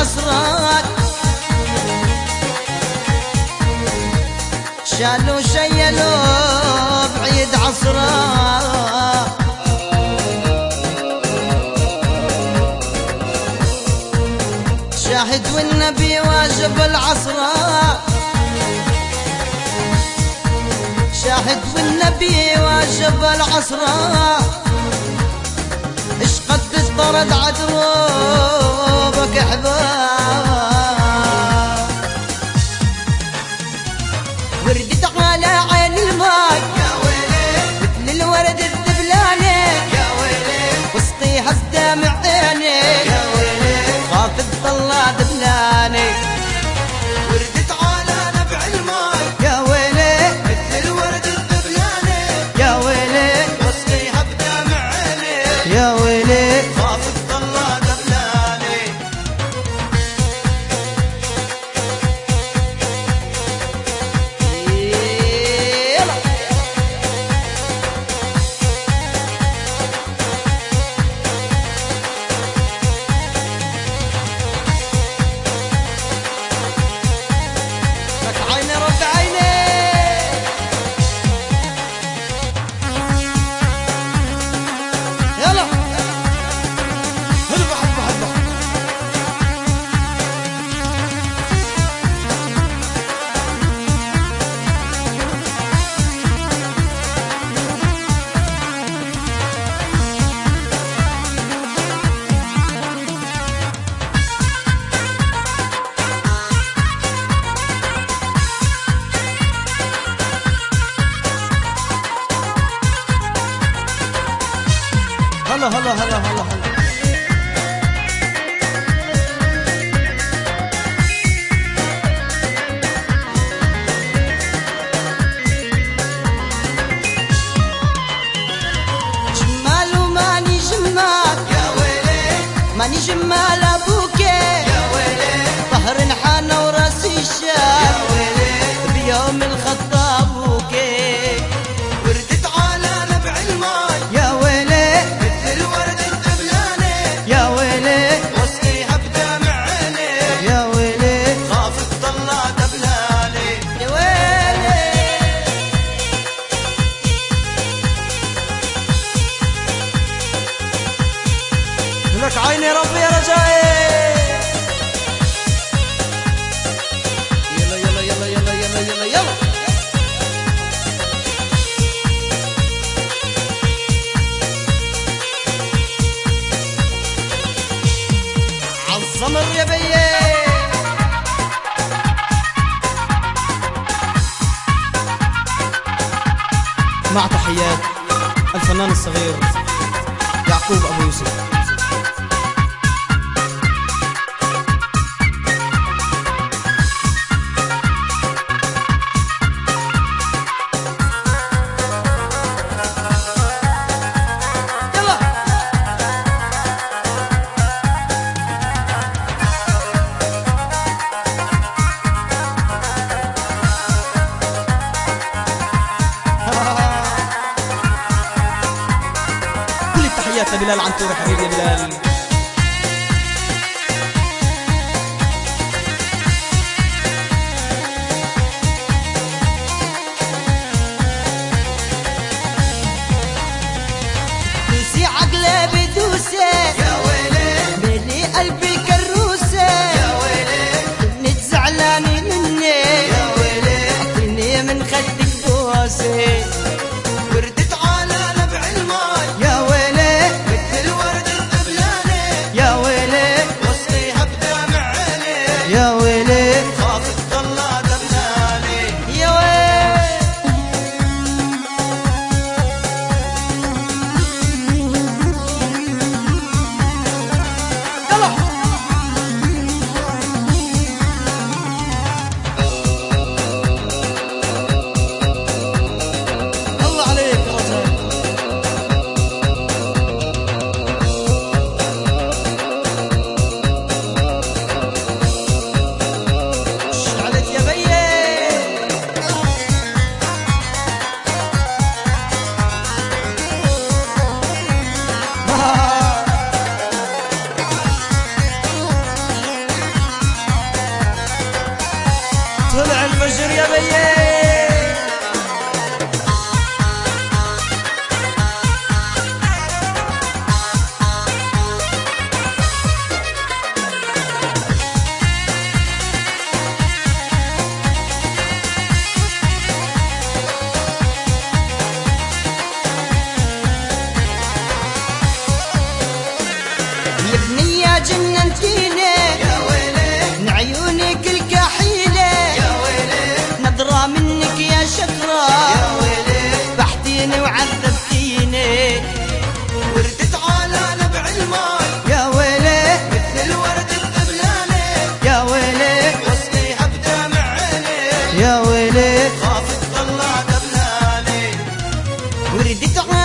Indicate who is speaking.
Speaker 1: عصرك، شالوا شيلوا بعيد عصرك، شاهد والنبي واجب العصرك، شاهد والنبي واجب العصرك، اش قد طرد عدروبك احباب، وردت على عين الماي
Speaker 2: يا ويلي
Speaker 1: مثل الورد الدبلاني،
Speaker 2: يا ويلي
Speaker 1: وسطيها الدمع عيني،
Speaker 2: يا ويلي
Speaker 1: خافت طلع دبلاني،
Speaker 2: وردت على نبع الماي
Speaker 1: يا ويلي
Speaker 2: مثل الورد الدبلاني،
Speaker 1: يا ويلي
Speaker 2: وسقيها بدمع عيني،
Speaker 1: يا ويلي
Speaker 2: خافت طلع دبلاني.
Speaker 1: يلا لك عيني رد عيني، يلا
Speaker 2: هلبا حبا حبا
Speaker 1: هلا هلا هلا هلا هلا جمال وماني جمال،
Speaker 2: يا ويلي
Speaker 1: ماني جمال ابوك،
Speaker 2: يا ويلي
Speaker 1: ظهر انحنى وراسي
Speaker 2: يا
Speaker 1: شاب
Speaker 2: ويلي
Speaker 1: بيوم الخطاب وكيك،
Speaker 2: وردت على نبع الماي
Speaker 1: يا ويلي
Speaker 2: مثل الورد الدبلاني،
Speaker 1: يا ويلي
Speaker 2: وسقيها بدمع عيني،
Speaker 1: يا ويلي
Speaker 2: خافت طلع دبلاني.
Speaker 1: يا ويلي لك عيني ربي يا رجائي، يلا يلا يلا يلا يلا يلا يلا عالزمر يا بيه، مع تحيات الفنان الصغير يعقوب أبو يوسف. يلا كل التحيات لبلال عنتور حبيبي يا بلال. دوسي عقلي بدوسي،
Speaker 2: يا ويلي
Speaker 1: ملي قلبي كروسه،
Speaker 2: يا ويلي
Speaker 1: كنت زعلانة مني،
Speaker 2: يا ويلي
Speaker 1: اعطيني من خدك بوسه،
Speaker 2: وردت على نبع الماي
Speaker 1: يا ويلي
Speaker 2: مثل الورد الدبلاني،
Speaker 1: يا ويلي
Speaker 2: وسقيها بدمع عيني،
Speaker 1: يا ويلي
Speaker 2: خافت طلع دبلاني.
Speaker 1: يا ويلي يلا الله عليك يا رجال. يا بيه.
Speaker 3: يا بنية جننتيني
Speaker 2: يا ويلي
Speaker 3: من عيونك الكحيلة
Speaker 2: يا ويلي
Speaker 3: نظرة منك يا شكرا
Speaker 2: يا ويلي
Speaker 3: بحتيني وعذبتيني
Speaker 2: وردت على نبع الماي
Speaker 3: يا ويلي
Speaker 2: مثل الورد الذبلاني
Speaker 3: يا ويلي
Speaker 2: وصليها بدمع عيني
Speaker 3: يا ويلي
Speaker 2: خافت طلع دبلاني
Speaker 3: وردت